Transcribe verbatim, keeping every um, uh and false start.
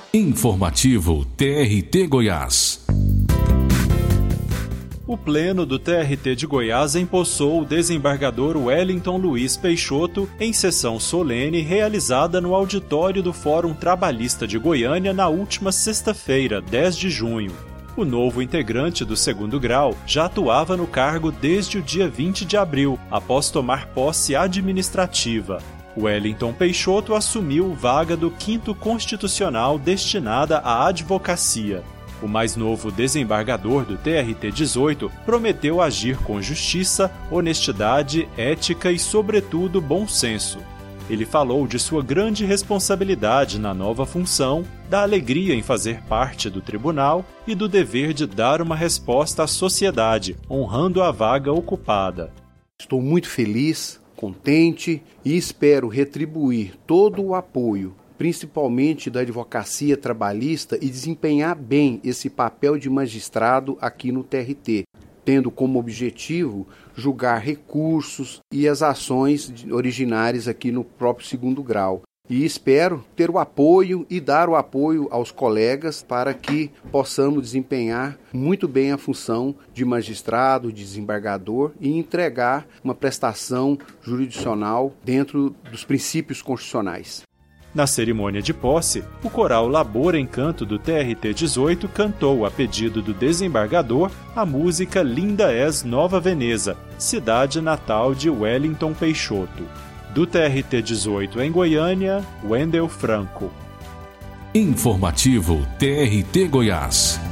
Informativo T R T Goiás. O Pleno do T R T de Goiás empossou o desembargador Wellington Luiz Peixoto em sessão solene realizada no auditório do Fórum Trabalhista de Goiânia na última sexta-feira, dez de junho. O novo integrante do segundo grau já atuava no cargo desde o dia vinte de abril, após tomar posse administrativa. Wellington Peixoto assumiu vaga do quinto Constitucional destinada à advocacia. O mais novo desembargador do T R T dezoito prometeu agir com justiça, honestidade, ética e, sobretudo, bom senso. Ele falou de sua grande responsabilidade na nova função, da alegria em fazer parte do tribunal e do dever de dar uma resposta à sociedade, honrando a vaga ocupada. Estou muito feliz, contente e espero retribuir todo o apoio, principalmente da advocacia trabalhista, e desempenhar bem esse papel de magistrado aqui no T R T, tendo como objetivo julgar recursos e as ações originárias aqui no próprio segundo grau. E espero ter o apoio e dar o apoio aos colegas para que possamos desempenhar muito bem a função de magistrado, de desembargador e entregar uma prestação jurisdicional dentro dos princípios constitucionais. Na cerimônia de posse, o coral Labor Encanto do T R T dezoito cantou, a pedido do desembargador, a música Linda És Nova Veneza, cidade natal de Wellington Peixoto. Do T R T dezoito em Goiânia, Wendel Franco. Informativo T R T Goiás.